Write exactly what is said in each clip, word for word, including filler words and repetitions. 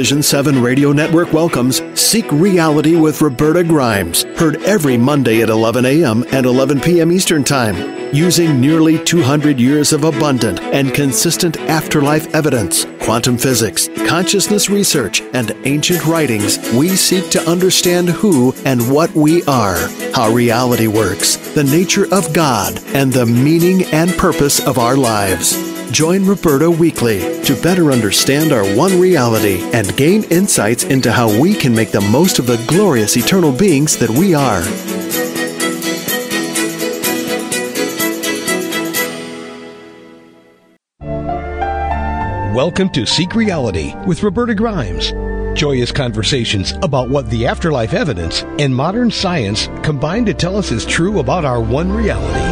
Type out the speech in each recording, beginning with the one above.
Vision seven Radio Network welcomes Seek Reality with Roberta Grimes, heard every Monday at eleven a.m. and eleven p.m. Eastern Time. Using nearly two hundred years of abundant and consistent afterlife evidence, quantum physics, consciousness research, and ancient writings, we seek to understand who and what we are, how reality works, the nature of God, and the meaning and purpose of our lives. Join Roberta weekly to better understand our one reality and gain insights into how we can make the most of the glorious eternal beings that we are. Welcome to Seek Reality with Roberta Grimes. Joyous conversations about what the afterlife evidence and modern science combine to tell us is true about our one reality.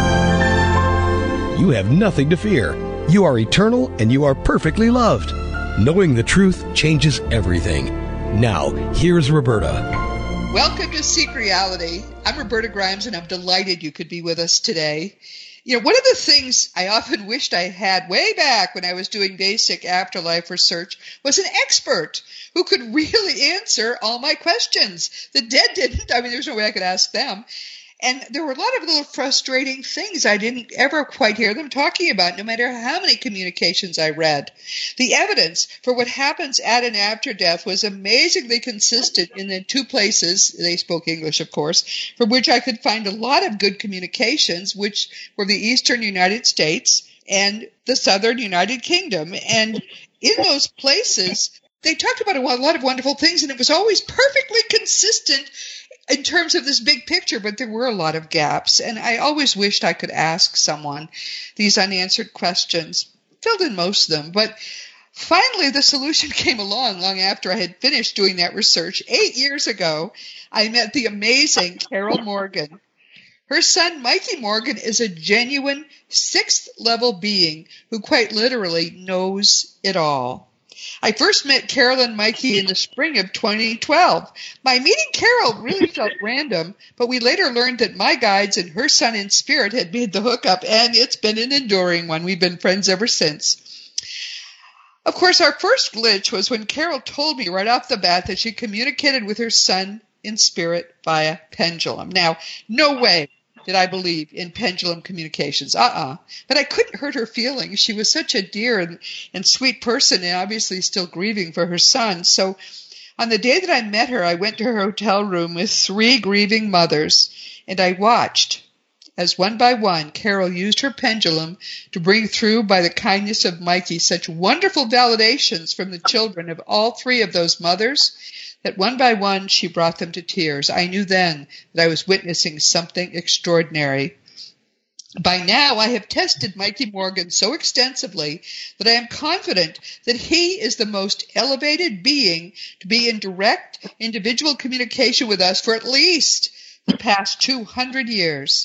You have nothing to fear. You are eternal and you are perfectly loved. Knowing the truth changes everything. Now, here's Roberta. Welcome to Seek Reality. I'm Roberta Grimes and I'm delighted you could be with us today. You know, one of the things I often wished I had way back when I was doing basic afterlife research was an expert who could really answer all my questions. The dead didn't. I mean, there's no way I could ask them. And there were a lot of little frustrating things I didn't ever quite hear them talking about, no matter how many communications I read. The evidence for what happens at and after death was amazingly consistent in the two places, they spoke English, of course, from which I could find a lot of good communications, which were the eastern United States and the southern United Kingdom. And in those places, they talked about a lot of wonderful things, and it was always perfectly consistent in terms of this big picture, but there were a lot of gaps, and I always wished I could ask someone these unanswered questions. Filled in most of them, but finally the solution came along long after I had finished doing that research. Eight years ago, I met the amazing Carol Morgan. Her son, Mikey Morgan, is a genuine sixth-level being who quite literally knows it all. I first met Carol and Mikey in the spring of twenty twelve. My meeting Carol really felt random, but we later learned that my guides and her son in spirit had made the hookup, and it's been an enduring one. We've been friends ever since. Of course, our first glitch was when Carol told me right off the bat that she communicated with her son in spirit via pendulum. Now, no way did I believe in pendulum communications. Uh-uh. But I couldn't hurt her feelings. She was such a dear and, and sweet person and obviously still grieving for her son. So on the day that I met her, I went to her hotel room with three grieving mothers, and I watched as one by one Carol used her pendulum to bring through, by the kindness of Mikey, such wonderful validations from the children of all three of those mothers that one by one she brought them to tears. I knew then that I was witnessing something extraordinary. By now, I have tested Mikey Morgan so extensively that I am confident that he is the most elevated being to be in direct individual communication with us for at least the past two hundred years.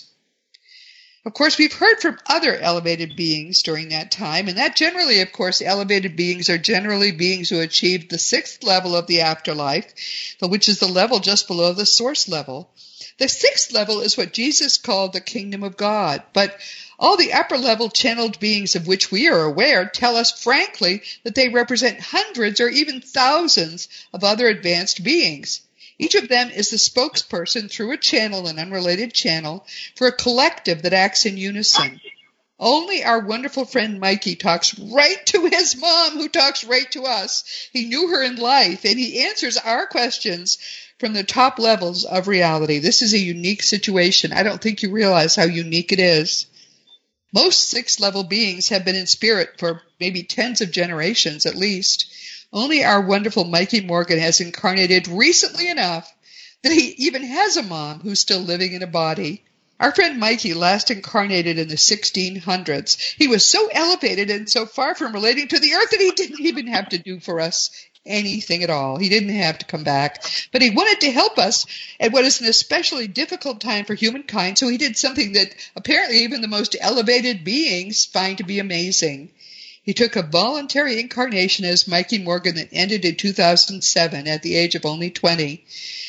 Of course, we've heard from other elevated beings during that time, and that generally, of course, elevated beings are generally beings who achieved the sixth level of the afterlife, which is the level just below the source level. The sixth level is what Jesus called the kingdom of God, but all the upper level channeled beings of which we are aware tell us frankly that they represent hundreds or even thousands of other advanced beings. Each of them is the spokesperson through a channel, an unrelated channel, for a collective that acts in unison. Only our wonderful friend Mikey talks right to his mom, who talks right to us. He knew her in life, and he answers our questions from the top levels of reality. This is a unique situation. I don't think you realize how unique it is. Most sixth-level beings have been in spirit for maybe tens of generations at least. Only our wonderful Mikey Morgan has incarnated recently enough that he even has a mom who's still living in a body. Our friend Mikey last incarnated in the sixteen hundreds. He was so elevated and so far from relating to the earth that he didn't even have to do for us anything at all. He didn't have to come back. But he wanted to help us at what is an especially difficult time for humankind, so he did something that apparently even the most elevated beings find to be amazing. He took a voluntary incarnation as Mikey Morgan that ended in two thousand seven at the age of only twenty.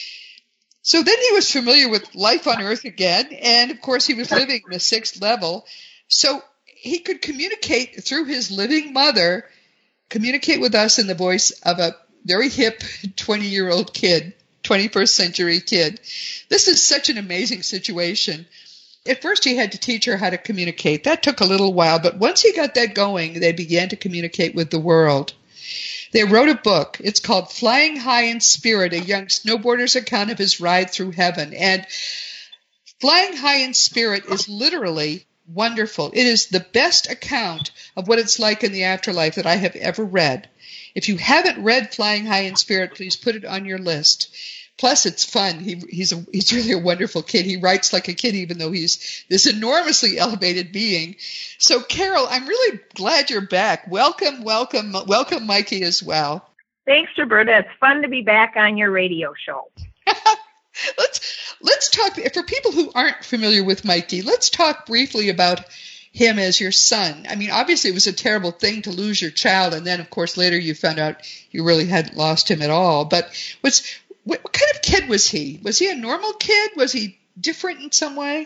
So then he was familiar with life on Earth again, and of course he was living in the sixth level. So he could communicate through his living mother, communicate with us in the voice of a very hip twenty-year-old kid, twenty-first century kid. This is such an amazing situation. At first, he had to teach her how to communicate. That took a little while, but once he got that going, they began to communicate with the world. They wrote a book. It's called Flying High in Spirit, a young snowboarder's account of his ride through heaven. And Flying High in Spirit is literally wonderful. It is the best account of what it's like in the afterlife that I have ever read. If you haven't read Flying High in Spirit, please put it on your list. Plus, it's fun. He, he's a, he's really a wonderful kid. He writes like a kid, even though he's this enormously elevated being. So, Carol, I'm really glad you're back. Welcome, welcome, welcome, Mikey, as well. Thanks, Roberta. It's fun to be back on your radio show. let's let's talk for people who aren't familiar with Mikey. Let's talk briefly about him as your son. I mean, obviously, it was a terrible thing to lose your child, and then, of course, later you found out you really hadn't lost him at all. But what's What, what kind of kid was he? Was he a normal kid? Was he different in some way?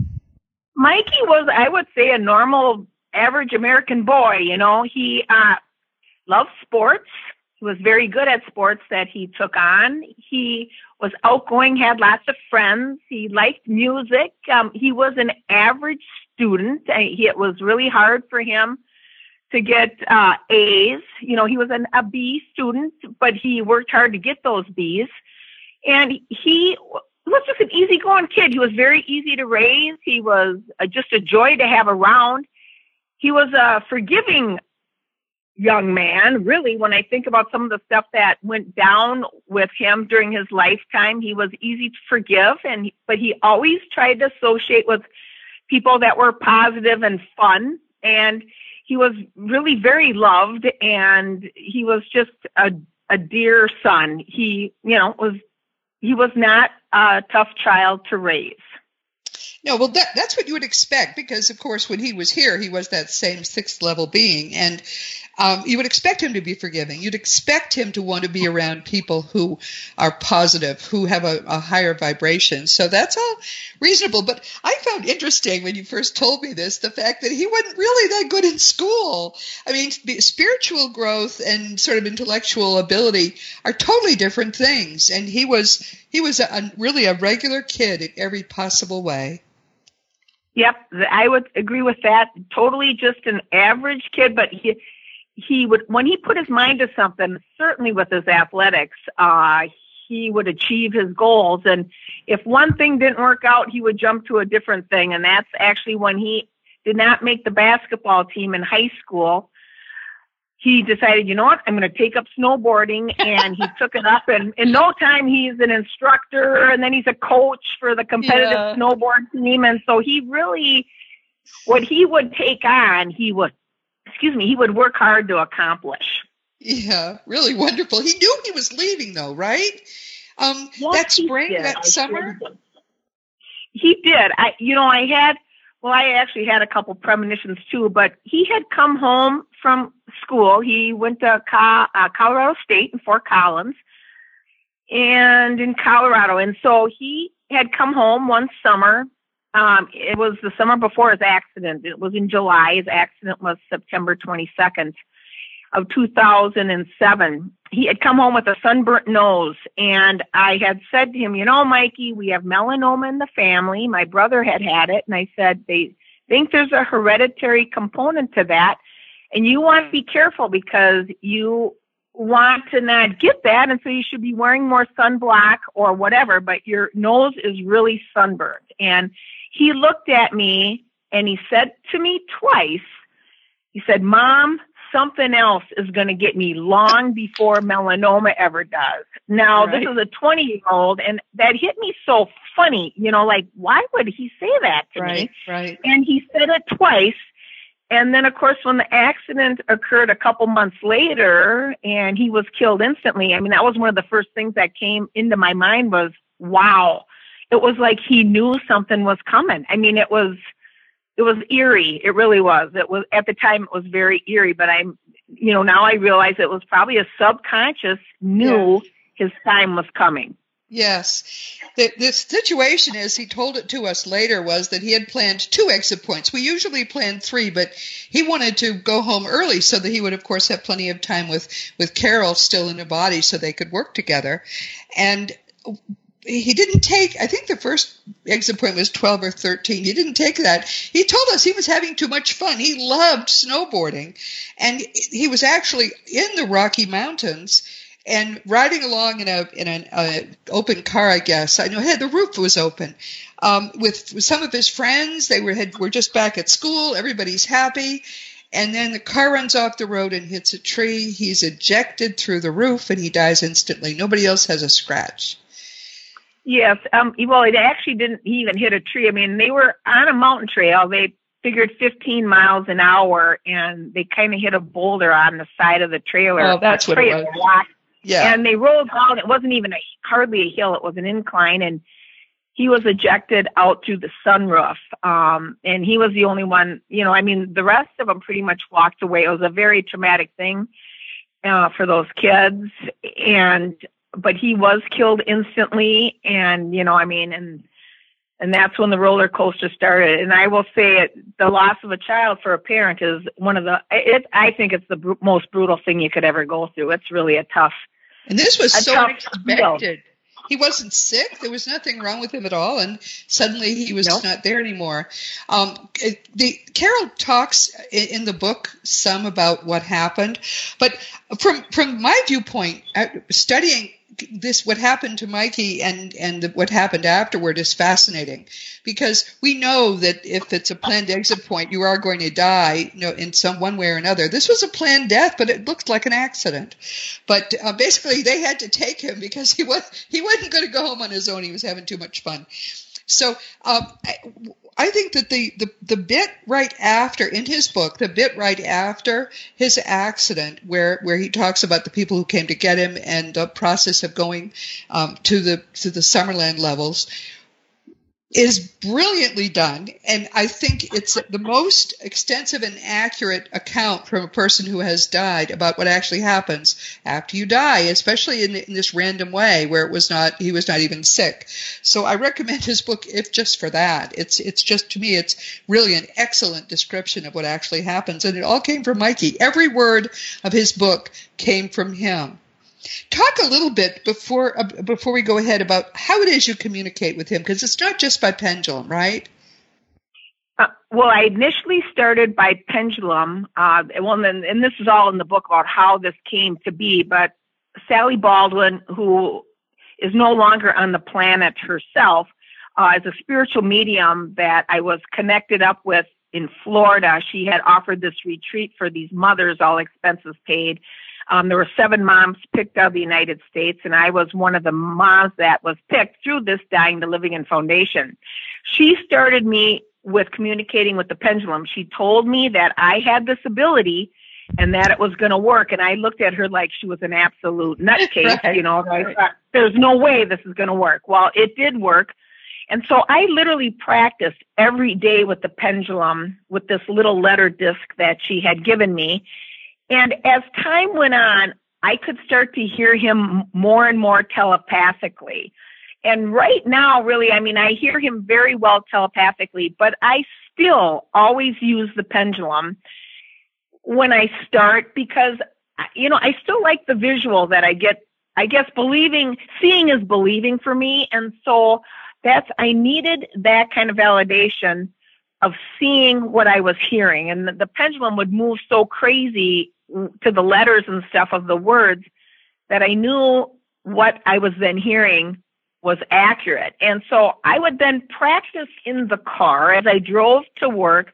Mikey was, I would say, a normal, average American boy. You know, he uh, loved sports. He was very good at sports that he took on. He was outgoing, had lots of friends. He liked music. Um, he was an average student. I, he, it was really hard for him to get uh, A's. You know, he was an, a B student, but he worked hard to get those B's. And he was just an easygoing kid. He was very easy to raise. He was uh, just a joy to have around. He was a forgiving young man, really. When I think about some of the stuff that went down with him during his lifetime, he was easy to forgive. And but he always tried to associate with people that were positive and fun. And he was really very loved. And he was just a, a dear son. He, you know, was. He was not a tough child to raise. No, well, that, that's what you would expect because, of course, when he was here, he was that same sixth-level being. And um, you would expect him to be forgiving. You'd expect him to want to be around people who are positive, who have a, a higher vibration. So that's all reasonable. But I found interesting when you first told me this, the fact that he wasn't really that good in school. I mean, spiritual growth and sort of intellectual ability are totally different things. And he was he was a, a, really a regular kid in every possible way. Yep, I would agree with that. Totally just an average kid, but he he would, when he put his mind to something, certainly with his athletics, uh, he would achieve his goals. And if one thing didn't work out, he would jump to a different thing. And that's actually when he did not make the basketball team in high school. He decided, you know what, I'm going to take up snowboarding, and he took it up, and in no time he's an instructor, and then he's a coach for the competitive yeah. snowboard team. And so he really, what he would take on, he would, excuse me, he would work hard to accomplish. Yeah, really wonderful. He knew he was leaving, though, right? Um, yes, that spring, did. that I summer? Did. He did. I, you know, I had, well, I actually had a couple premonitions too, but he had come home from school. He went to Co- uh, Colorado State in Fort Collins and in Colorado. And so he had come home one summer. Um, it was the summer before his accident. It was in July. His accident was September twenty-second of two thousand seven. He had come home with a sunburnt nose, and I had said to him, you know, Mikey, we have melanoma in the family. My brother had had it, and I said, they think there's a hereditary component to that, and you want to be careful because you want to not get that, and so you should be wearing more sunblock or whatever, but your nose is really sunburned. And he looked at me, and he said to me twice, he said, Mom, something else is going to get me long before melanoma ever does. Now, right. This is a twenty-year-old, and that hit me so funny. You know, like, why would he say that to right, me? Right. And he said it twice. And then, of course, when the accident occurred a couple months later and he was killed instantly, I mean, that was one of the first things that came into my mind was, wow. It was like he knew something was coming. I mean, it was... It was eerie. It really was. It was at the time. It was very eerie. But I'm, you know, now I realize it was probably a subconscious knew yeah. his time was coming. Yes. The, the situation, as he told it to us later, was that he had planned two exit points. We usually planned three, but he wanted to go home early so that he would, of course, have plenty of time with, with Carol still in her body so they could work together. And he didn't take, I think the first exit point was twelve or thirteen. He didn't take that. He told us he was having too much fun. He loved snowboarding. And he was actually in the Rocky Mountains and riding along in a in an uh, open car, I guess. I know hey, the roof was open um, with, with some of his friends. They were had, were just back at school. Everybody's happy. And then the car runs off the road and hits a tree. He's ejected through the roof, and he dies instantly. Nobody else has a scratch. Yes. Um, well, it actually didn't even hit a tree. I mean, they were on a mountain trail. They figured fifteen miles an hour, and they kind of hit a boulder on the side of the trailer. Oh, that's what it was. Blocked. Yeah. And they rolled down. It wasn't even a, hardly a hill. It was an incline. And he was ejected out through the sunroof. Um, and he was the only one, you know, I mean, the rest of them pretty much walked away. It was a very traumatic thing uh, for those kids. And, but he was killed instantly. And, you know, I mean, and, and that's when the roller coaster started. And I will say it, the loss of a child for a parent is one of the, it, I think it's the br- most brutal thing you could ever go through. It's really a tough, And this was a so tough unexpected. Deal. He wasn't sick. There was nothing wrong with him at all. And suddenly he was nope. not there anymore. Um, the Carol talks in, in the book some about what happened. But from from my viewpoint, studying this, what happened to Mikey and, and the, what happened afterward is fascinating, because we know that if it's a planned exit point, you are going to die, you know, in some one way or another. This was a planned death, but it looked like an accident. But uh, basically, they had to take him because he was he wasn't going to go home on his own. He was having too much fun. So um, I, I think that the, the, the bit right after, in his book, the bit right after his accident, where, where he talks about the people who came to get him and the process of going um, to the to the Summerland levels, is brilliantly done. And I think it's the most extensive and accurate account from a person who has died about what actually happens after you die, especially in, in this random way where it was not, he was not even sick. So I recommend his book if just for that. It's, it's just, to me, it's really an excellent description of what actually happens. And it all came from Mikey. Every word of his book came from him. Talk a little bit before uh, before we go ahead about how it is you communicate with him, because it's not just by pendulum, right? Uh, well, I initially started by pendulum. Uh, well, and, and this is all in the book about how this came to be. But Sally Baldwin, who is no longer on the planet herself, uh, is a spiritual medium that I was connected up with in Florida. She had offered this retreat for these mothers, all expenses paid. Um, there were seven moms picked out of the United States, and I was one of the moms that was picked through this Dying to Living In Foundation. She started me with communicating with the pendulum. She told me that I had this ability and that it was going to work, and I looked at her like she was an absolute nutcase. Right. You know, I thought, there's no way this is going to work. Well, it did work. And so I literally practiced every day with the pendulum with this little letter disc that she had given me. And as time went on, I could start to hear him more and more telepathically. And right now, really, I mean, I hear him very well telepathically, but I still always use the pendulum when I start because, you know, I still like the visual that I get. I guess believing, seeing is believing for me. And so that's, I needed that kind of validation of seeing what I was hearing. And the, the pendulum would move so crazy to the letters and stuff of the words that I knew what I was then hearing was accurate. And so I would then practice in the car as I drove to work.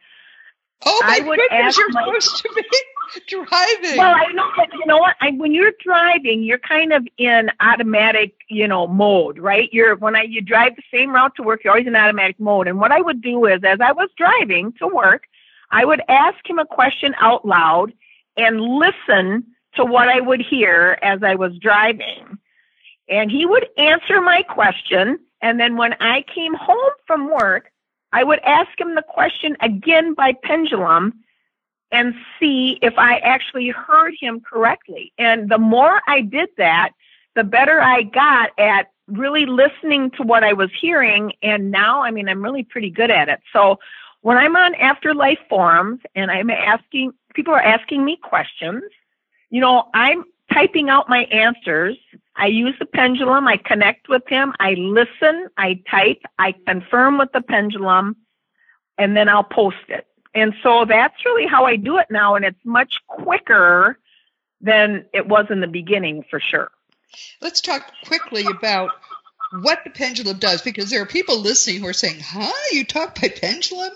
Oh my I would goodness, you're my, supposed to be driving. Well, I know, but you know what? I, when you're driving, you're kind of in automatic, you know, mode, right? You're when I you drive the same route to work, you're always in automatic mode. And what I would do is, as I was driving to work, I would ask him a question out loud and listen to what I would hear as I was driving. And he would answer my question. And then when I came home from work, I would ask him the question again by pendulum and see if I actually heard him correctly. And the more I did that, the better I got at really listening to what I was hearing. And now, I mean, I'm really pretty good at it. So when I'm on Afterlife forums and I'm asking, people are asking me questions, you know, I'm typing out my answers. I use the pendulum. I connect with him. I listen. I type. I confirm with the pendulum, and then I'll post it. And so that's really how I do it now. And it's much quicker than it was in the beginning, for sure. Let's talk quickly about what the pendulum does, because there are people listening who are saying, huh, you talk by pendulum?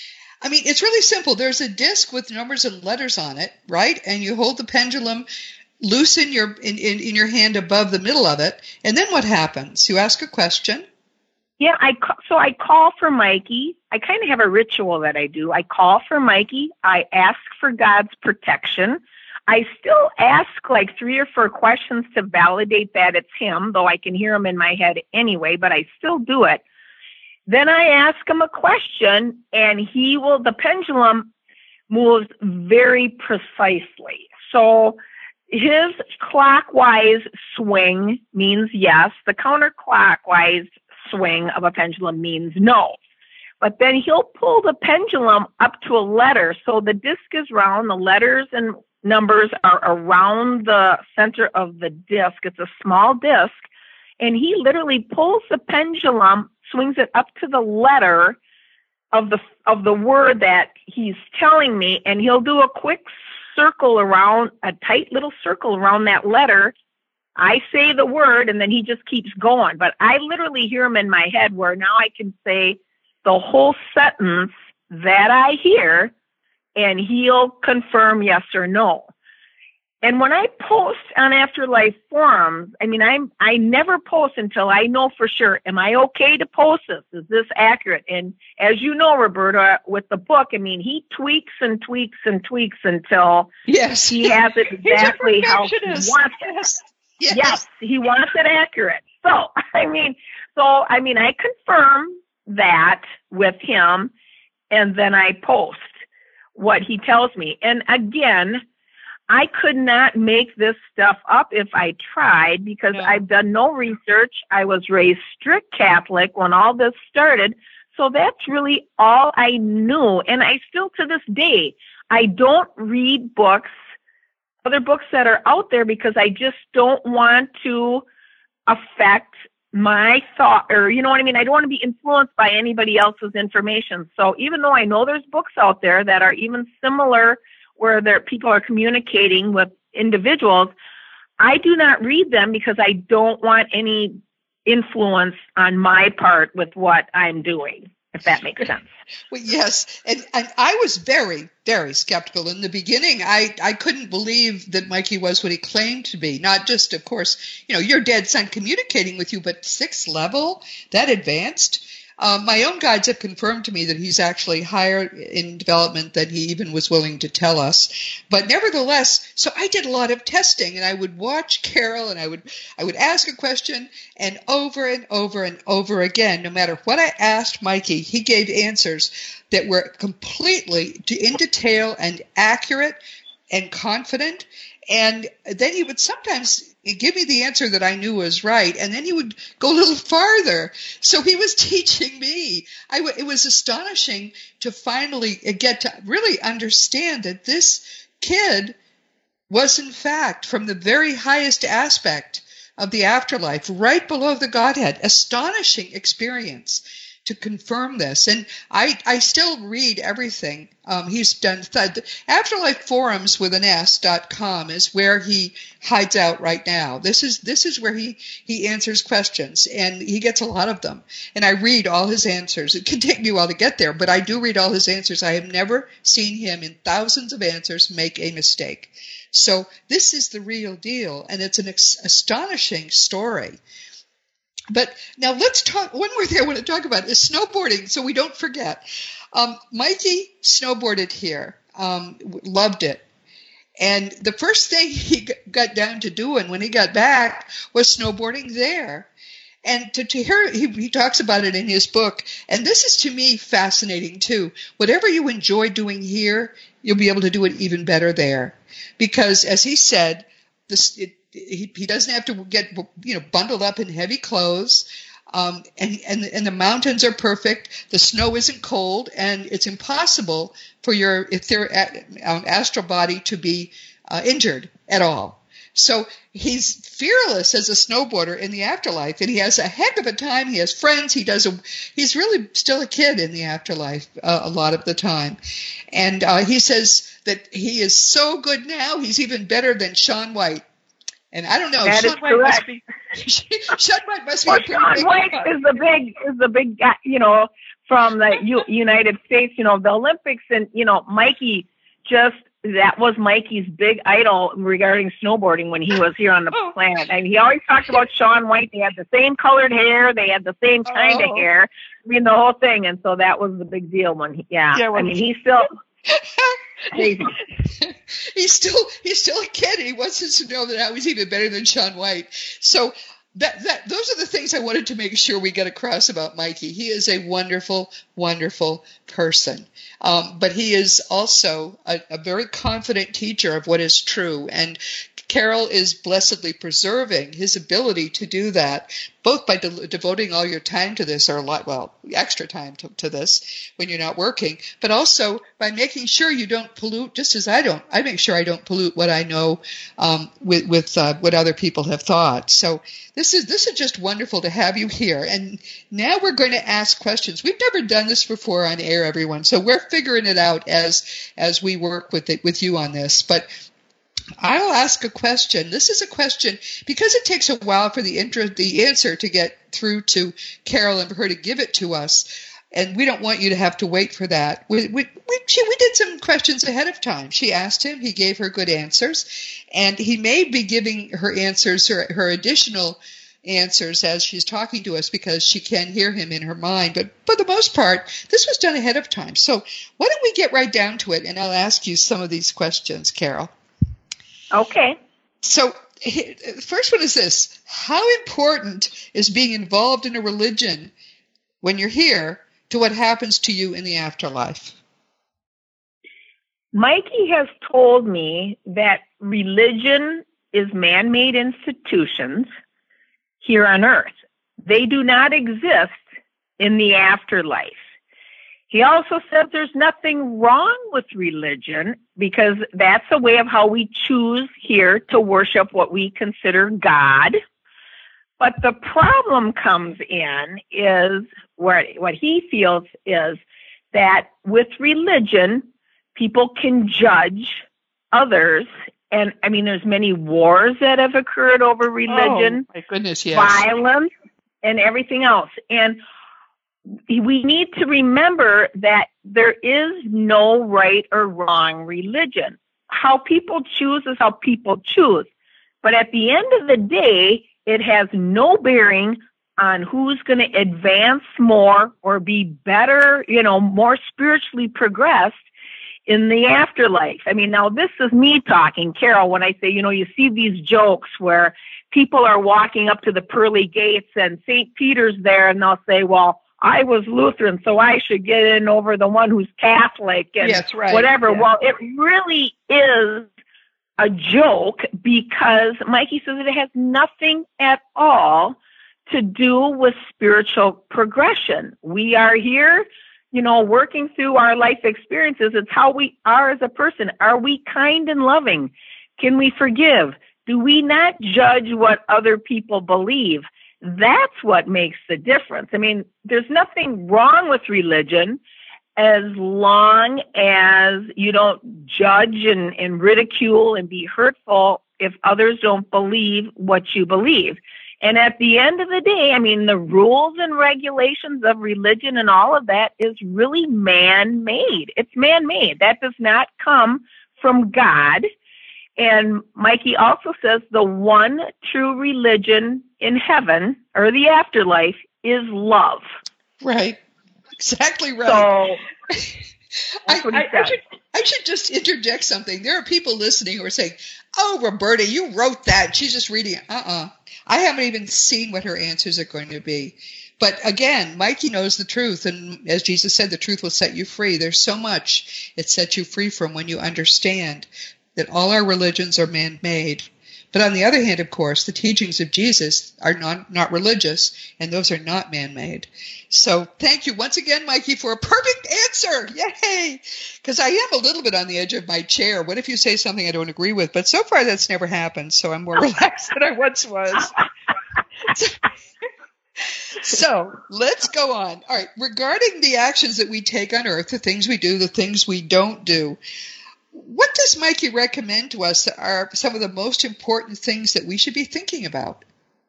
I mean, it's really simple. There's a disc with numbers and letters on it, right? And you hold the pendulum loose in your in, in, in your hand above the middle of it. And then what happens? You ask a question. Yeah, I so I call for Mikey. I kind of have a ritual that I do. I call for Mikey. I ask for God's protection. I still ask like three or four questions to validate that it's him, though I can hear him in my head anyway, but I still do it. Then I ask him a question, and he will, the pendulum moves very precisely. So his clockwise swing means yes. The counterclockwise swing of a pendulum means no. But then he'll pull the pendulum up to a letter. So the disc is round, the letters and numbers are around the center of the disc. It's a small disc. And he literally pulls the pendulum, swings it up to the letter of the of the word that he's telling me, and he'll do a quick circle around, a tight little circle around that letter. I say the word, and then he just keeps going. But I literally hear him in my head, where now I can say the whole sentence that I hear, and he'll confirm yes or no. And when I post on Afterlife forums, I mean, I'm, I never post until I know for sure, am I okay to post this? Is this accurate? And as you know, Roberta, with the book, I mean, he tweaks and tweaks and tweaks until yes. he has it exactly how he wants it. Yes. Yes. Yes, he wants it accurate. So, I mean, so, I mean, I confirm that with him, and then I post what he tells me. And again, I could not make this stuff up if I tried, because no. I've done no research. I was raised strict Catholic when all this started. So that's really all I knew. And I still, to this day, I don't read books, other books that are out there, because I just don't want to affect my thought, or, you know what I mean? I don't want to be influenced by anybody else's information. So even though I know there's books out there that are even similar, where there people are communicating with individuals, I do not read them because I don't want any influence on my part with what I'm doing, if that makes sense. Well, yes. And, and I was very, very skeptical in the beginning. I, I couldn't believe that Mikey was what he claimed to be. Not just, of course, you know, your dead son communicating with you, but sixth level, that advanced. Um, my own guides have confirmed to me that he's actually higher in development than he even was willing to tell us. But nevertheless, so I did a lot of testing, and I would watch Carol, and I would I would ask a question, and over and over and over again, no matter what I asked Mikey, he gave answers that were completely in detail and accurate and confident. And then he would sometimes give me the answer that I knew was right, and then he would go a little farther. So he was teaching me. I w- it was astonishing to finally get to really understand that this kid was, in fact, from the very highest aspect of the afterlife, right below the Godhead. Astonishing experience to confirm this. And I, I still read everything um, he's done. Th- Afterlife Forums with an S dot com is where he hides out right now. This is this is where he, he answers questions, and he gets a lot of them. And I read all his answers. It can take me a while to get there, but I do read all his answers. I have never seen him in thousands of answers make a mistake. So this is the real deal, and it's an ex- astonishing story. But now let's talk, one more thing I want to talk about is snowboarding, so we don't forget. Um, Mikey snowboarded here, um, loved it. And the first thing he got down to doing when he got back was snowboarding there. And to, to hear, he, he talks about it in his book, and this is to me fascinating too. Whatever you enjoy doing here, you'll be able to do it even better there. Because as he said, this, it, he, he doesn't have to get, you know, bundled up in heavy clothes. Um, and, and, and the mountains are perfect. The snow isn't cold, and it's impossible for your etheric, um, astral body to be uh, injured at all. So he's fearless as a snowboarder in the afterlife, and he has a heck of a time. He has friends. He does a, he's really still a kid in the afterlife uh, a lot of the time. And uh, he says that he is so good now, he's even better than Shaun White. And I don't know. That Shaun is White correct. must be, Shaun White must be well, a pretty Shaun big White guy. is the big, is the big guy, you know, from the U- United States, you know, the Olympics, and, you know, Mikey just, that was Mikey's big idol regarding snowboarding when he was here on the Oh. planet. And he always talked about Shaun White. They had the same colored hair. They had the same kind Oh. of hair. I mean, the whole thing. And so that was the big deal when he, yeah. Yeah, well, I mean, he's still crazy. he's still he's still a kid. He wants us to know that I was even better than Shaun White. So that that those are the things I wanted to make sure we get across about Mikey. He is a wonderful, wonderful person. Um, but he is also a, a very confident teacher of what is true. And Carol is blessedly preserving his ability to do that, both by de- devoting all your time to this, or a lot, well, extra time to, to this when you're not working, but also by making sure you don't pollute, just as I don't. I make sure I don't pollute what I know um, with, with uh, what other people have thought. So this is this is just wonderful to have you here. And now we're going to ask questions. We've never done this before on air, everyone, so we're figuring it out as as we work with it with you on this. But I'll ask a question. This is a question because it takes a while for the intro, the answer to get through to Carol and for her to give it to us, and we don't want you to have to wait for that. We we we, she, we did some questions ahead of time. She asked him. He gave her good answers, and he may be giving her answers, her, her additional answers as she's talking to us because she can hear him in her mind. But for the most part, this was done ahead of time. So why don't we get right down to it, and I'll ask you some of these questions, Carol. Okay. So the first one is this. How important is being involved in a religion when you're here to what happens to you in the afterlife? Mikey has told me that religion is man-made institutions here on earth. They do not exist in the afterlife. He also says there's nothing wrong with religion because that's a way of how we choose here to worship what we consider God. But the problem comes in is where what he feels is that with religion, people can judge others. And I mean, there's many wars that have occurred over religion, Oh, my goodness, yes. violence, and everything else. And we need to remember that there is no right or wrong religion. How people choose is how people choose. But at the end of the day, it has no bearing on who's going to advance more or be better, you know, more spiritually progressed in the afterlife. I mean, now this is me talking, Carol, when I say, you know, you see these jokes where people are walking up to the pearly gates and Saint Peter's there and they'll say, well, I was Lutheran, so I should get in over the one who's Catholic and yes, right. whatever. Yeah. Well, it really is a joke because Mikey says it has nothing at all to do with spiritual progression. We are here, you know, working through our life experiences. It's how we are as a person. Are we kind and loving? Can we forgive? Do we not judge what other people believe? That's what makes the difference. I mean, there's nothing wrong with religion as long as you don't judge and, and ridicule and be hurtful if others don't believe what you believe. And at the end of the day, I mean, the rules and regulations of religion and all of that is really man-made. It's man-made. That does not come from God. And Mikey also says the one true religion in heaven or the afterlife is love. Right. Exactly right. So I, that's what he I, I, says. should, I should just interject something. There are people listening who are saying, oh, Roberta, you wrote that. She's just reading it. Uh-uh. I haven't even seen what her answers are going to be. But again, Mikey knows the truth. And as Jesus said, the truth will set you free. There's so much it sets you free from when you understand that all our religions are man-made. But on the other hand, of course, the teachings of Jesus are not, not religious, and those are not man-made. So thank you once again, Mikey, for a perfect answer. Yay! Because I am a little bit on the edge of my chair. What if you say something I don't agree with? But so far that's never happened, so I'm more relaxed than I once was. So let's go on. All right. Regarding the actions that we take on earth, the things we do, the things we don't do, what does Mikey recommend to us that are some of the most important things that we should be thinking about?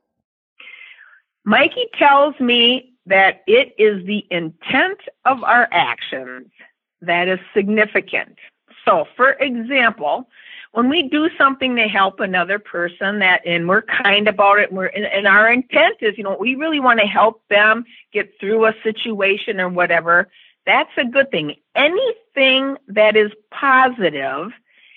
Mikey tells me that it is the intent of our actions that is significant. So, for example, when we do something to help another person, that and we're kind about it, and, we're, and, and our intent is, you know, we really want to help them get through a situation or whatever, that's a good thing. Anything that is positive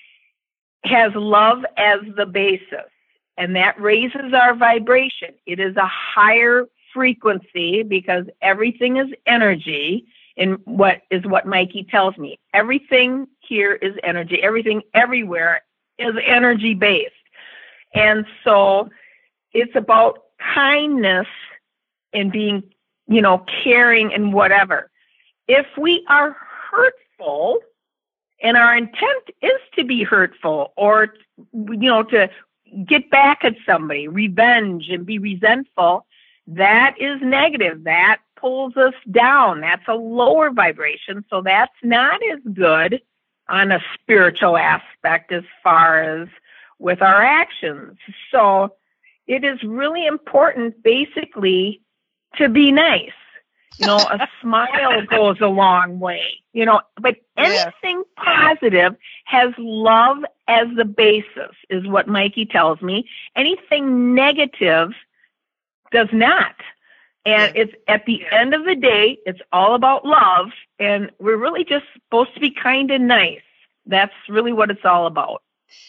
has love as the basis, and that raises our vibration. It is a higher frequency because everything is energy, and what is what Mikey tells me. Everything here is energy. Everything everywhere is energy based. And so it's about kindness and being, you know, caring and whatever. If we are hurtful and our intent is to be hurtful or, you know, to get back at somebody, revenge and be resentful, that is negative. That pulls us down. That's a lower vibration. So that's not as good on a spiritual aspect as far as with our actions. So it is really important basically to be nice. You know, a smile goes a long way, you know, but anything positive has love as the basis is what Mikey tells me. Anything negative does not. And it's at the end of the day, it's all about love. And we're really just supposed to be kind and nice. That's really what it's all about.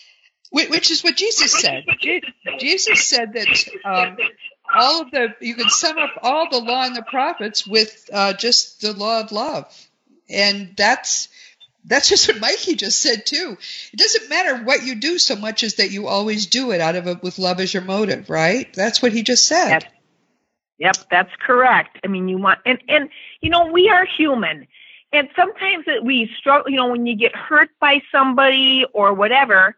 Which is what Jesus said. Jesus said that um, all of the, you can sum up all the law and the prophets with uh, just the law of love. And that's, that's just what Mikey just said too. It doesn't matter what you do so much as that you always do it out of a, with love as your motive, right? That's what he just said. That's, yep, that's correct. I mean, you want, and, and, you know, we are human. And sometimes that we struggle, you know, when you get hurt by somebody or whatever,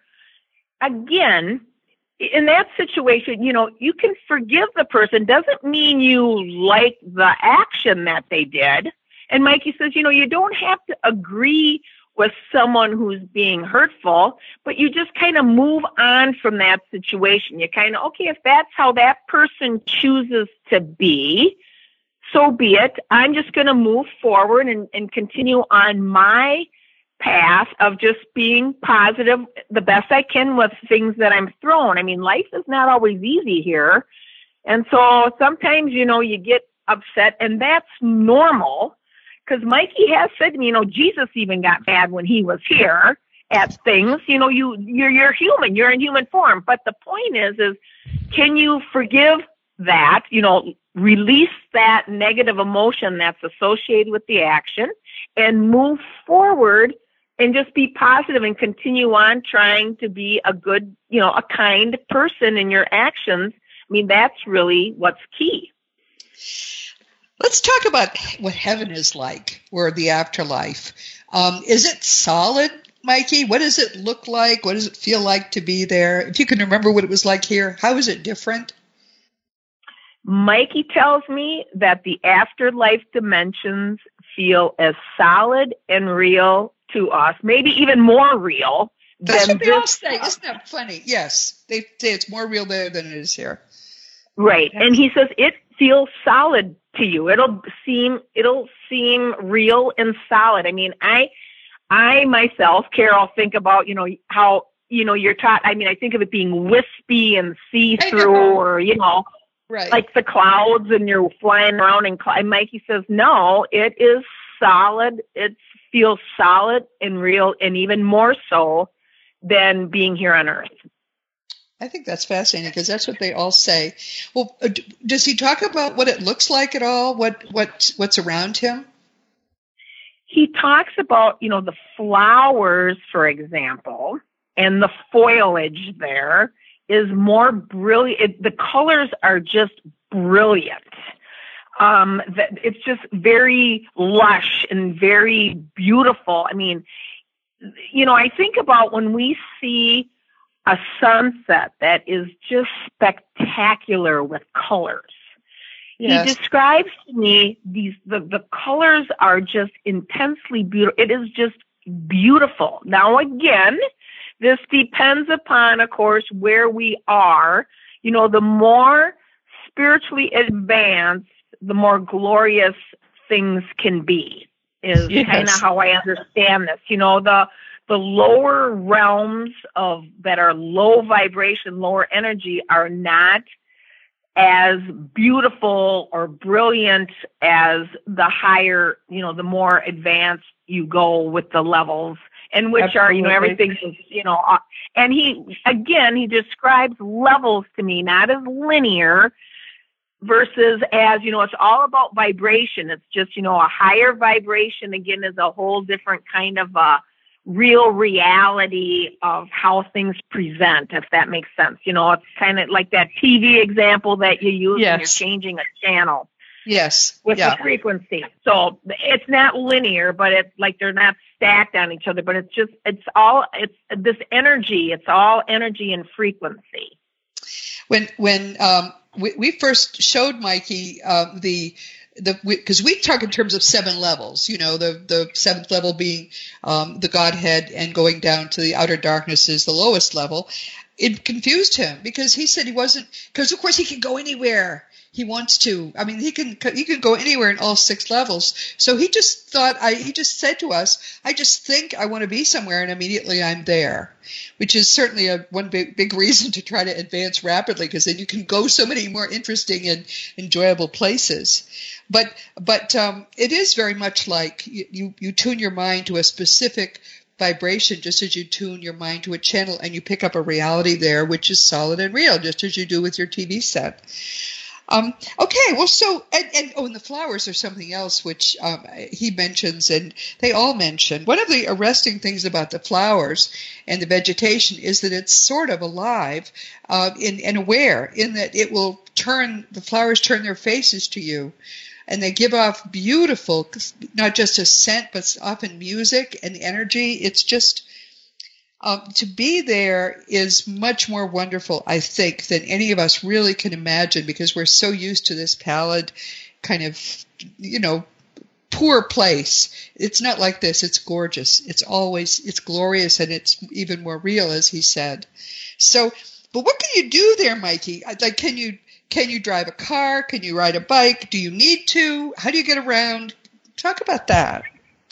again, in that situation, you know, you can forgive the person. Doesn't mean you like the action that they did. And Mikey says, you know, you don't have to agree with someone who's being hurtful, but you just kind of move on from that situation. You kind of, okay, if that's how that person chooses to be, so be it. I'm just going to move forward and, and continue on my path of just being positive the best I can with things that I'm thrown. I mean, life is not always easy here. And so sometimes, you know, you get upset, and that's normal. Because Mikey has said to me, you know, Jesus even got mad when he was here at things. You know, you, you're, you're human. You're in human form. But the point is, is can you forgive that, you know, release that negative emotion that's associated with the action and move forward and just be positive and continue on trying to be a good, you know, a kind person in your actions. I mean, that's really what's key. Let's talk about what heaven is like, or the afterlife. Um, is it solid, Mikey? What does it look like? What does it feel like to be there? If you can remember what it was like here, how is it different? Mikey tells me that the afterlife dimensions feel as solid and real to us, maybe even more real. That's than what they all say. Isn't that funny? Yes, they say it's more real there than it is here. Right, and he says it feels solid to you. It'll seem it'll seem real and solid. I mean, I I myself, Carol, think about, you know, how, you know, you're taught. I mean, I think of it being wispy and see-through, or, you know, right, like the clouds, and you're flying around. And cl- Mikey says, no, it is solid. It feels solid and real, and even more so than being here on Earth. I think that's fascinating because that's what they all say. Well, uh, does he talk about what it looks like at all? What what what's around him? He talks about, you know, the flowers, for example, and the foliage there is more brilliant. It, the colors are just brilliant. Um, that it's just very lush and very beautiful. I mean, you know, I think about when we see a sunset that is just spectacular with colors. Yes. He describes to me these, the, the colors are just intensely beautiful. It is just beautiful. Now, again, this depends upon, of course, where we are. You know, the more spiritually advanced, the more glorious things can be, is yes. kind of how I understand this. You know, the the lower realms of that are low vibration, lower energy are not as beautiful or brilliant as the higher, you know, the more advanced you go with the levels, and which Absolutely. Are, you know, everything is, you know, uh, and he, again, he describes levels to me, not as linear versus as, you know, it's all about vibration. It's just, you know, a higher vibration, again, is a whole different kind of uh real reality of how things present, if that makes sense. You know, it's kind of like that T V example that you use yes. when you're changing a channel. Yes. With yeah. the frequency. So it's not linear, but it's like they're not stacked on each other, but it's just, it's all, it's this energy. It's all energy and frequency. When, when, um, we, we first showed Mikey, um, the, the, because we, we talk in terms of seven levels, you know, the, the seventh level being, um, the Godhead, and going down to the outer darkness is the lowest level. It confused him because he said he wasn't, because of course he can go anywhere he wants to. I mean, he can he can go anywhere in all six levels. So he just thought, I he just said to us, I just think I want to be somewhere, and immediately I'm there, which is certainly a one big big reason to try to advance rapidly, because then you can go so many more interesting and enjoyable places. But but um, it is very much like you, you you tune your mind to a specific vibration, just as you tune your mind to a channel, and you pick up a reality there which is solid and real, just as you do with your T V set. Um, okay, well, so, and, and, oh, and the flowers are something else which um, he mentions, and they all mention. One of the arresting things about the flowers and the vegetation is that it's sort of alive uh, in, and aware, in that it will turn, the flowers turn their faces to you, and they give off beautiful, not just a scent, but often music and energy. It's just... Um, to be there is much more wonderful, I think, than any of us really can imagine, because we're so used to this pallid kind of, you know, poor place. It's not like this. It's gorgeous. It's always, it's glorious, and it's even more real, as he said. So, but what can you do there, Mikey? Like, can you, can you drive a car? Can you ride a bike? Do you need to? How do you get around? Talk about that.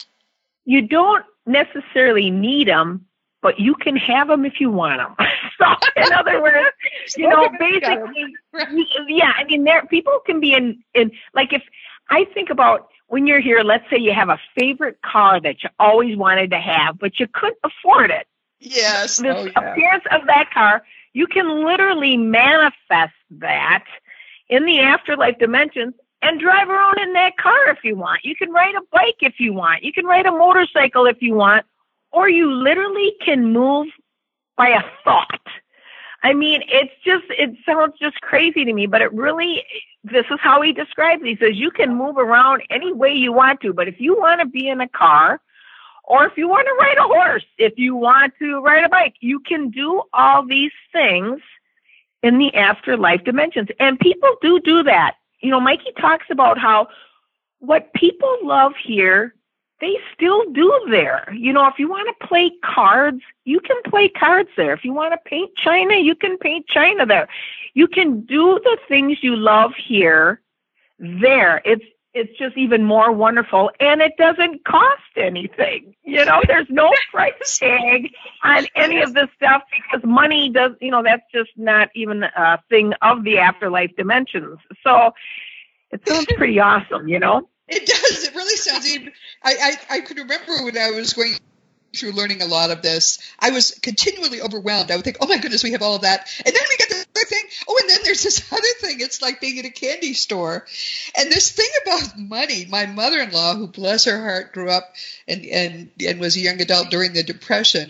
You don't necessarily need them, but you can have them if you want them. So, in other words, you know, basically, yeah, I mean, there people can be in, in, like, if I think about when you're here, let's say you have a favorite car that you always wanted to have, but you couldn't afford it. Yes. The oh, yeah. appearance of that car, you can literally manifest that in the afterlife dimensions and drive around in that car if you want. You can ride a bike if you want. You can ride a motorcycle if you want. Or you literally can move by a thought. I mean, it's just, it sounds just crazy to me, but it really, this is how he describes it. He says you can move around any way you want to, but if you want to be in a car, or if you want to ride a horse, if you want to ride a bike, you can do all these things in the afterlife dimensions. And people do do that. You know, Mikey talks about how what people love here, they still do there. You know, if you want to play cards, you can play cards there. If you want to paint china, you can paint china there. You can do the things you love here there. It's it's just even more wonderful, and it doesn't cost anything. You know, there's no price tag on any of this stuff, because money does, you know, that's just not even a thing of the afterlife dimensions. So it sounds pretty awesome, you know? It does. It really sounds even. I, I, I could remember when I was going through learning a lot of this, I was continually overwhelmed. I would think, oh my goodness, we have all of that. And then we get the other thing. Oh, and then there's this other thing. It's like being in a candy store. And this thing about money, my mother-in-law, who bless her heart grew up and, and, and was a young adult during the Depression,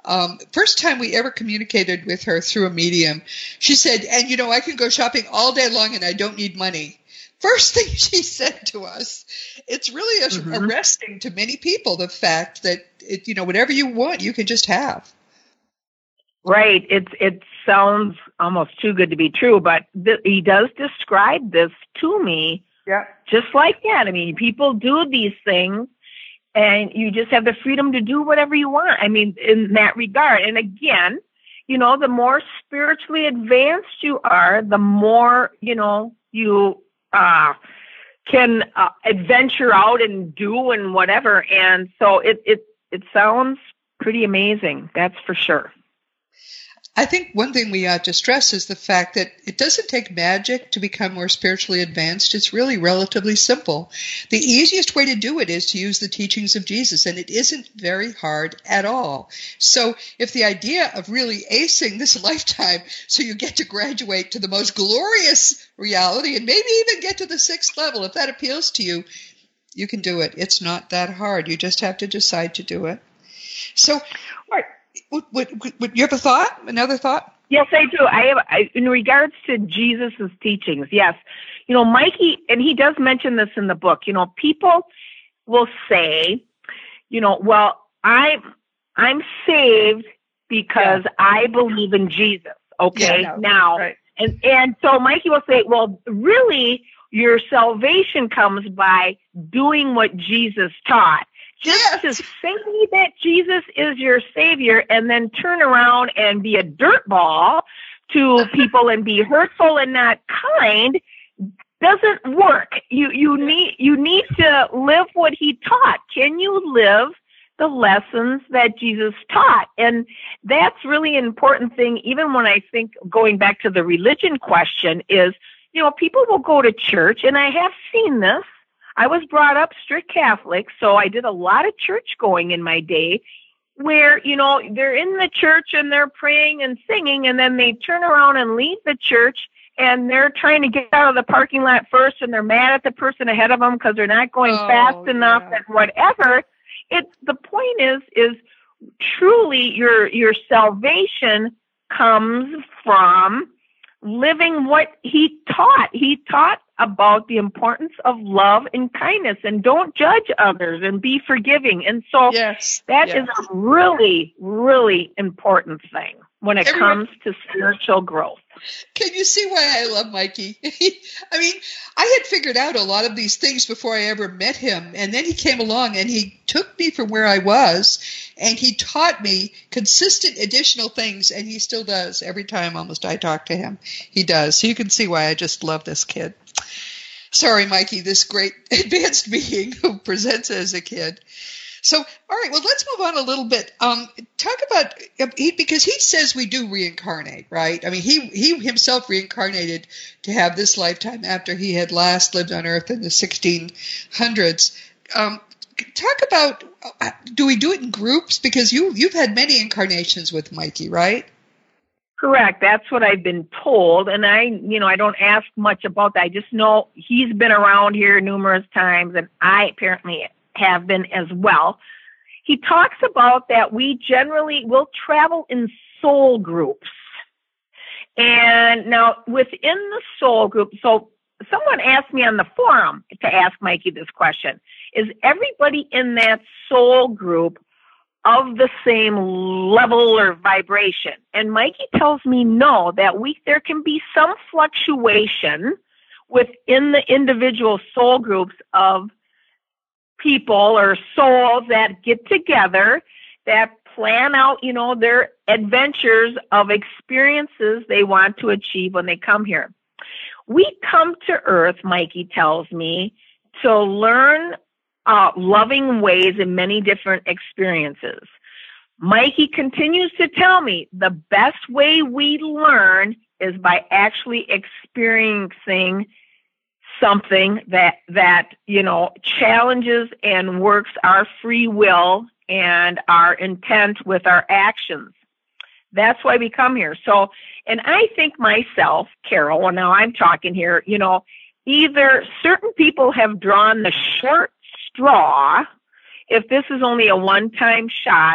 Um, first time we ever communicated with her through a medium, she said, and you know, I can go shopping all day long and I don't need money. First thing she said to us. It's really mm-hmm. arresting to many people, the fact that, it, you know, whatever you want, you can just have. Right. It's, it sounds almost too good to be true, but th- he does describe this to me. Yeah. Just like that. I mean, people do these things and you just have the freedom to do whatever you want. I mean, in that regard. And again, you know, the more spiritually advanced you are, the more, you know, you uh, can uh, adventure out and do and whatever. And so it, it, it sounds pretty amazing. That's for sure. I think one thing we ought to stress is the fact that it doesn't take magic to become more spiritually advanced. It's really relatively simple. The easiest way to do it is to use the teachings of Jesus, and it isn't very hard at all. So if the idea of really acing this lifetime so you get to graduate to the most glorious reality and maybe even get to the sixth level, if that appeals to you, you can do it. It's not that hard. You just have to decide to do it. So, all right. Would, would, would you have a thought? Another thought? Yes, I do. I have, I, in regards to Jesus's teachings. Yes, you know, Mikey, and he does mention this in the book. You know, people will say, you know, well, I'm I'm saved because yeah. I believe in Jesus. Okay, yeah, no, now, right. and and so Mikey will say, well, really, your salvation comes by doing what Jesus taught. Just yes. to say that Jesus is your Savior and then turn around and be a dirtball to people and be hurtful and not kind doesn't work. You you need you need to live what he taught. Can you live the lessons that Jesus taught? And that's really an important thing, even when I think going back to the religion question is, you know, people will go to church, and I have seen this. I was brought up strict Catholic, so I did a lot of church going in my day where, you know, they're in the church and they're praying and singing, and then they turn around and leave the church and they're trying to get out of the parking lot first, and they're mad at the person ahead of them because they're not going oh, fast enough yeah. and whatever. It's the point is, is truly your, your salvation comes from living what he taught. He taught about the importance of love and kindness, and don't judge others, and be forgiving. And so yes, that yes. is a really, really important thing when it Everyone, comes to spiritual growth. Can you see why I love Mikey? I mean, I had figured out a lot of these things before I ever met him, and then he came along and he took me from where I was, and he taught me consistent additional things, and he still does. Every time almost I talk to him, he does. So you can see why I just love this kid. Sorry, Mikey, this great advanced being who presents as a kid. So, all right, well, let's move on a little bit. Um, talk about, he, because he says we do reincarnate, right? I mean, he, he himself reincarnated to have this lifetime after he had last lived on Earth in the sixteen hundreds. Um, talk about, do we do it in groups? Because you, you've had many incarnations with Mikey, right? Correct. That's what I've been told. And I, you know, I don't ask much about that. I just know he's been around here numerous times, and I apparently have been as well. He talks about that we generally will travel in soul groups. And now within the soul group, so someone asked me on the forum to ask Mikey this question, is everybody in that soul group of the same level or vibration? And Mikey tells me no, that we there can be some fluctuation within the individual soul groups of people or souls that get together, that plan out, you know, their adventures of experiences they want to achieve when they come here. We come to Earth, Mikey tells me, to learn uh, loving ways in many different experiences. Mikey continues to tell me the best way we learn is by actually experiencing something that, that, you know, challenges and works our free will and our intent with our actions. That's why we come here. So, and I think myself, Carol, and now I'm talking here, you know, either certain people have drawn the short straw, if this is only a one-time shot,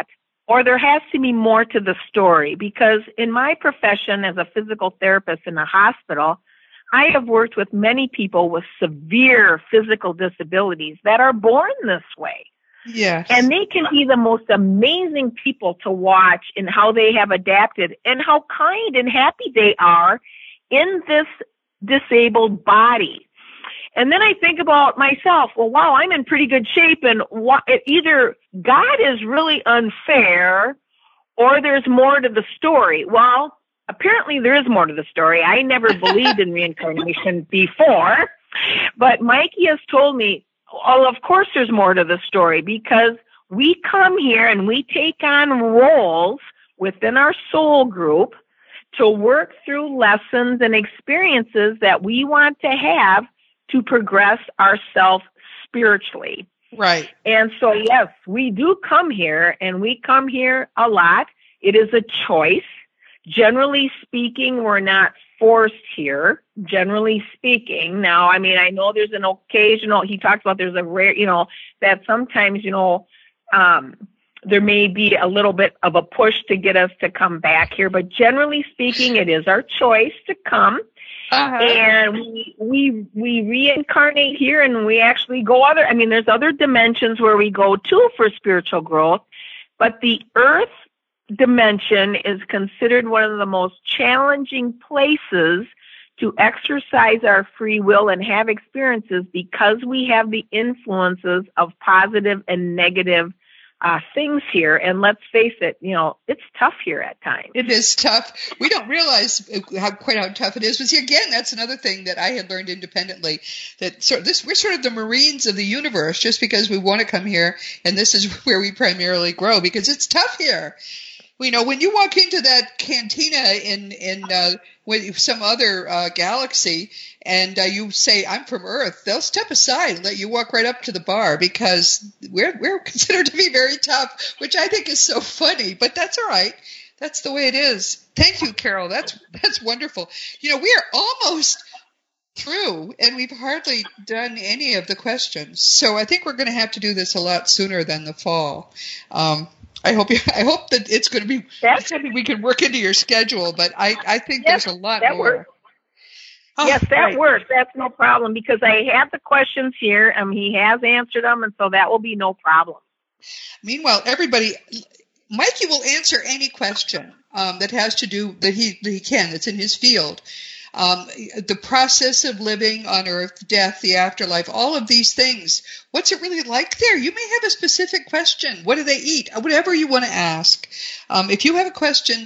or there has to be more to the story, because in my profession as a physical therapist in a hospital, I have worked with many people with severe physical disabilities that are born this way. Yes. And they can be the most amazing people to watch in how they have adapted and how kind and happy they are in this disabled body. And then I think about myself, well, wow, I'm in pretty good shape, and what, either God is really unfair or there's more to the story. Well, apparently there is more to the story. I never believed in reincarnation before, but Mikey has told me, well, of course there's more to the story, because we come here and we take on roles within our soul group to work through lessons and experiences that we want to have to progress ourselves spiritually. Right. And so, yes, we do come here, and we come here a lot. It is a choice. Generally speaking, we're not forced here, generally speaking. Now, I mean, I know there's an occasional, he talks about there's a rare, you know, that sometimes, you know, um, there may be a little bit of a push to get us to come back here, but generally speaking, it is our choice to come. Uh-huh. And we, we, we reincarnate here, and we actually go other, I mean, there's other dimensions where we go to for spiritual growth, but the earth dimension is considered one of the most challenging places to exercise our free will and have experiences, because we have the influences of positive and negative uh, things here. And let's face it, you know, it's tough here at times. It is tough. We don't realize how quite how tough it is. But see, again, that's another thing that I had learned independently, that sort of this, we're sort of the Marines of the universe, just because we want to come here. And this is where we primarily grow, because it's tough here. You know, when you walk into that cantina in in uh, with some other uh, galaxy, and uh, you say, "I'm from Earth," they'll step aside and let you walk right up to the bar, because we're we're considered to be very tough, which I think is so funny. But that's all right. That's the way it is. Thank you, Carol. That's that's wonderful. You know, we are almost through, and we've hardly done any of the questions. So I think we're going to have to do this a lot sooner than the fall. Um, I hope I hope that it's going to be That's, something we can work into your schedule, but I, I think yes, there's a lot that more. Works. Oh, yes, that right. works. That's no problem, because I have the questions here, and he has answered them, and so that will be no problem. Meanwhile, everybody, Mikey will answer any question um, that has to do that he that he can. It's in his field. Um, the process of living on Earth, death, the afterlife, all of these things. What's it really like there? You may have a specific question. What do they eat? Whatever you want to ask. Um, if you have a question,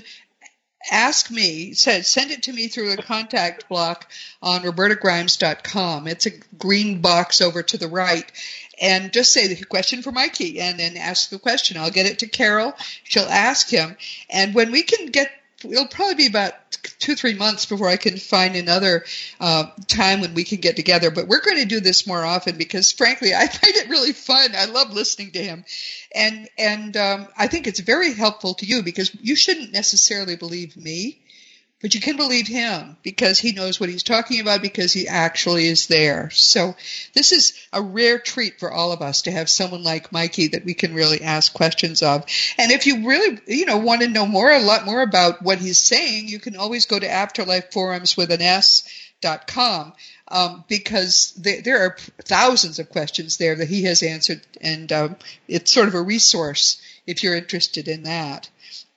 ask me. Send, send it to me through the contact block on roberta grimes dot com. It's a green box over to the right. And just say the question for Mikey, and then ask the question. I'll get it to Carol. She'll ask him. And when we can get, it'll probably be about two, three months before I can find another uh, time when we can get together. But we're going to do this more often, because, frankly, I find it really fun. I love listening to him. And and um, I think it's very helpful to you, because you shouldn't necessarily believe me, but you can believe him, because he knows what he's talking about, because he actually is there. So this is a rare treat for all of us to have someone like Mikey that we can really ask questions of. And if you really, you know, want to know more, a lot more about what he's saying, you can always go to Afterlife Forums with an S dot com, um, because there, there are thousands of questions there that he has answered, and um, it's sort of a resource if you're interested in that.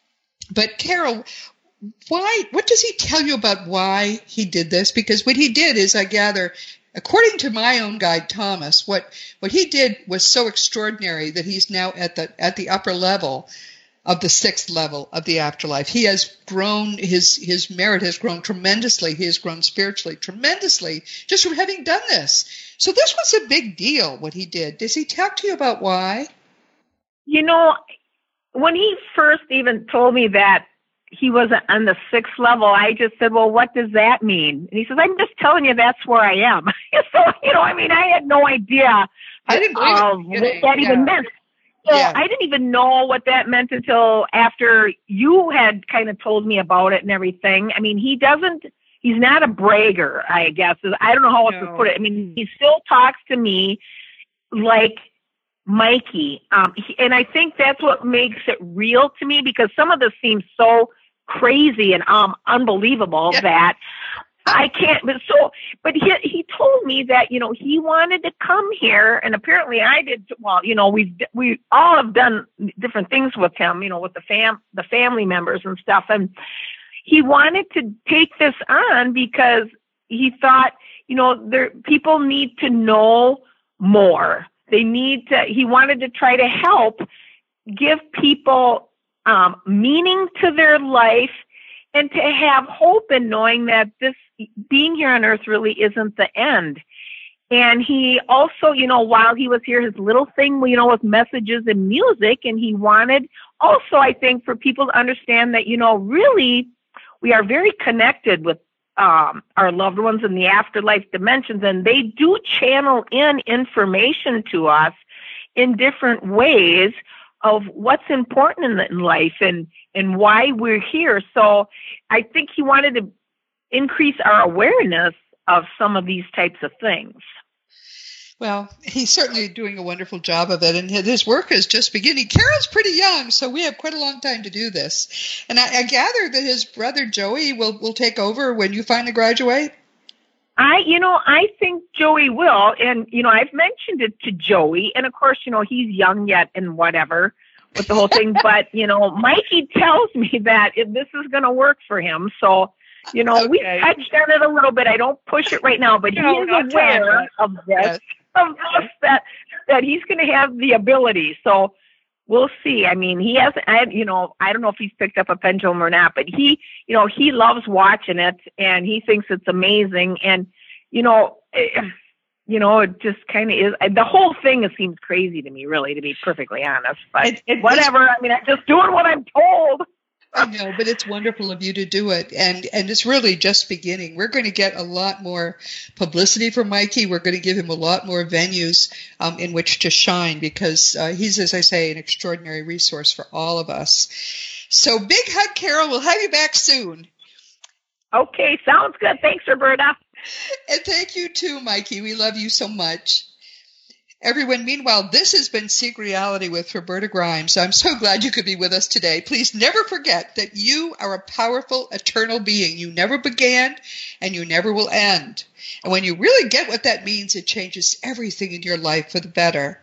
But Carol, why? What does he tell you about why he did this? Because what he did is, I gather, according to my own guide Thomas, what what he did was so extraordinary that he's now at the at the upper level of the sixth level of the afterlife. He has grown, his his merit has grown tremendously. He has grown spiritually tremendously just from having done this. So this was a big deal, what he did. Does he talk to you about why? You know, when he first even told me that he was on the sixth level, I just said, well, what does that mean? And he says, I'm just telling you that's where I am. So, you know, I mean, I had no idea I didn't uh, what that yeah. even meant. So yeah. I didn't even know what that meant until after you had kind of told me about it and everything. I mean, he doesn't, he's not a bragger, I guess. I don't know how else no. to put it. I mean, he still talks to me like Mikey. Um, he, and I think that's what makes it real to me, because some of this seems so crazy and um, unbelievable yeah. that I can't. But so, but he he told me that, you know, he wanted to come here, and apparently I did. Well, you know, we we all have done different things with him, you know, with the fam the family members and stuff, and he wanted to take this on because he thought, you know, there people need to know more. They need to. He wanted to try to help give people um, meaning to their life, and to have hope in knowing that this being here on earth really isn't the end. And he also, you know, while he was here, his little thing, you know, with messages and music, and he wanted also, I think, for people to understand that, you know, really we are very connected with um, our loved ones in the afterlife dimensions, and they do channel in information to us in different ways of what's important in, in life and, and why we're here. So I think he wanted to increase our awareness of some of these types of things. Well, he's certainly doing a wonderful job of it, and his work is just beginning. Carol's pretty young, so we have quite a long time to do this. And I, I gather that his brother Joey will, will take over when you finally graduate? I, you know, I think Joey will. And, you know, I've mentioned it to Joey. And, of course, you know, he's young yet and whatever with the whole thing. But, you know, Mikey tells me that if this is going to work for him. So, you know, okay. we touched on it a little bit. I don't push it right now, but he no, is aware of this, yes. of this, that, that he's going to have the ability. So we'll see. I mean, he has, I, you know, I don't know if he's picked up a pendulum or not, but he, you know, he loves watching it and he thinks it's amazing. And, you know, it, you know, it just kind of is. The whole thing seems crazy to me, really, to be perfectly honest. But it, it, whatever. I mean, I'm just doing what I'm told. I know, but it's wonderful of you to do it. And and it's really just beginning. We're going to get a lot more publicity for Mikey. We're going to give him a lot more venues um, in which to shine, because uh, he's, as I say, an extraordinary resource for all of us. So big hug, Carol. We'll have you back soon. Okay, sounds good. Thanks, Roberta. And thank you too, Mikey. We love you so much. Everyone, meanwhile, this has been Seek Reality with Roberta Grimes. I'm so glad you could be with us today. Please never forget that you are a powerful, eternal being. You never began, and you never will end. And when you really get what that means, it changes everything in your life for the better.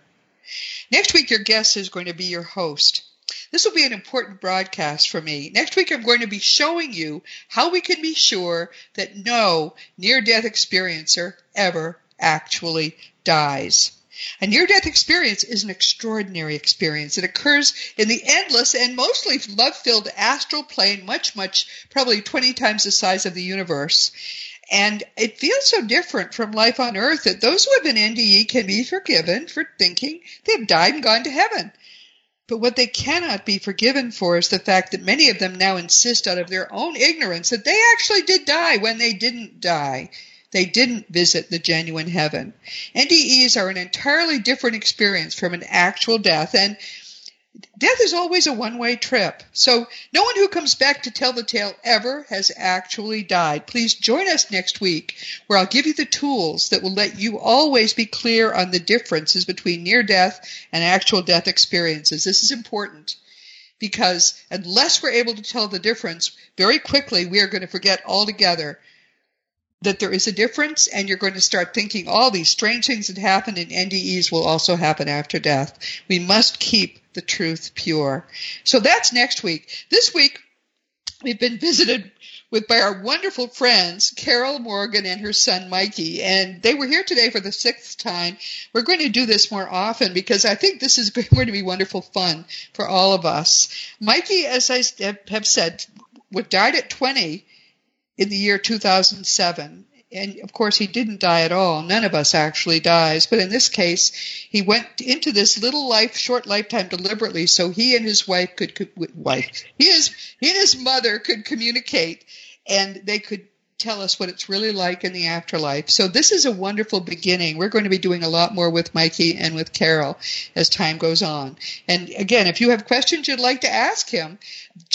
Next week, your guest is going to be your host. This will be an important broadcast for me. Next week, I'm going to be showing you how we can be sure that no near-death experiencer ever actually dies. A near-death experience is an extraordinary experience. It occurs in the endless and mostly love-filled astral plane, much, much, probably twenty times the size of the universe. And it feels so different from life on Earth that those who have been N D E can be forgiven for thinking they've died and gone to heaven. But what they cannot be forgiven for is the fact that many of them now insist out of their own ignorance that they actually did die when they didn't die. They didn't visit the genuine heaven. N D Es are an entirely different experience from an actual death, and death is always a one-way trip. So no one who comes back to tell the tale ever has actually died. Please join us next week, where I'll give you the tools that will let you always be clear on the differences between near-death and actual death experiences. This is important, because unless we're able to tell the difference, very quickly we are going to forget altogether that there is a difference, and you're going to start thinking all these strange things that happened in N D Es will also happen after death. We must keep the truth pure. So that's next week. This week, we've been visited with by our wonderful friends, Carol Morgan and her son, Mikey, and they were here today for the sixth time. We're going to do this more often because I think this is going to be wonderful fun for all of us. Mikey, as I have said, died at twenty in the year two thousand seven. And, of course, he didn't die at all. None of us actually dies. But in this case, he went into this little life, short lifetime deliberately so he and his wife could, could wife, he, is, he and his mother could communicate, and they could tell us what it's really like in the afterlife. So this is a wonderful beginning. We're going to be doing a lot more with Mikey and with Carol as time goes on. And, again, if you have questions you'd like to ask him, just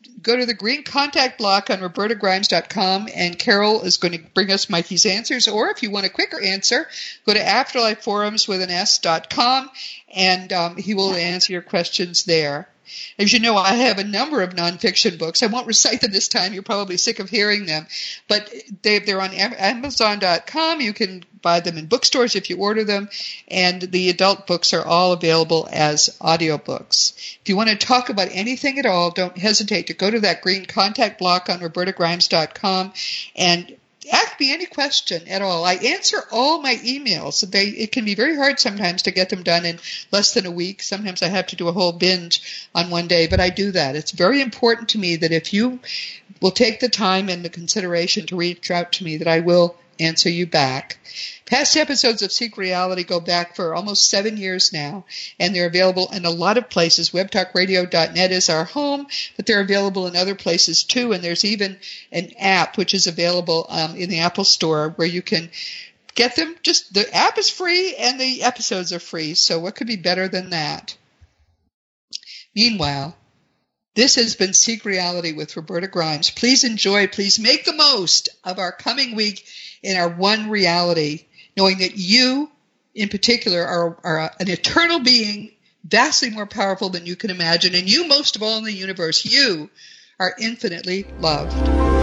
go to the green contact block on roberta grimes dot com, and Carol is going to bring us Mikey's answers. Or if you want a quicker answer, go to afterlife forums with an S dot com, and um, he will answer your questions there. As you know, I have a number of nonfiction books. I won't recite them this time. You're probably sick of hearing them. But they, they're on amazon dot com. You can buy them in bookstores if you order them. And the adult books are all available as audiobooks. If you want to talk about anything at all, don't hesitate to go to that green contact block on roberta grimes dot com and ask me any question at all. I answer all my emails. They, it can be very hard sometimes to get them done in less than a week. Sometimes I have to do a whole binge on one day, but I do that. It's very important to me that if you will take the time and the consideration to reach out to me, that I will answer you back. Past episodes of Seek Reality go back for almost seven years now, and they're available in a lot of places. web talk radio dot net is our home, but they're available in other places too, and there's even an app which is available um, in the Apple Store where you can get them. Just the app is free and the episodes are free, so what could be better than that? Meanwhile, this has been Seek Reality with Roberta Grimes. Please enjoy, please make the most of our coming week in our one reality, knowing that you, in particular, are, are an eternal being, vastly more powerful than you can imagine, and you, most of all in the universe, you are infinitely loved.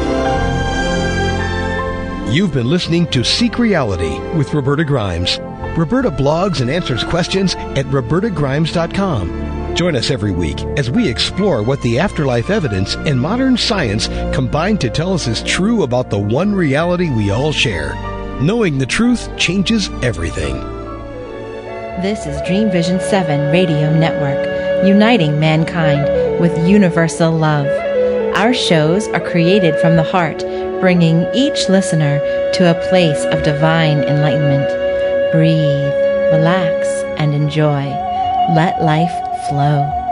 You've been listening to Seek Reality with Roberta Grimes. Roberta blogs and answers questions at roberta grimes dot com. Join us every week as we explore what the afterlife evidence and modern science combine to tell us is true about the one reality we all share. Knowing the truth changes everything. This is Dream Vision seven Radio Network, uniting mankind with universal love. Our shows are created from the heart, bringing each listener to a place of divine enlightenment. Breathe, relax, and enjoy. Let life flow.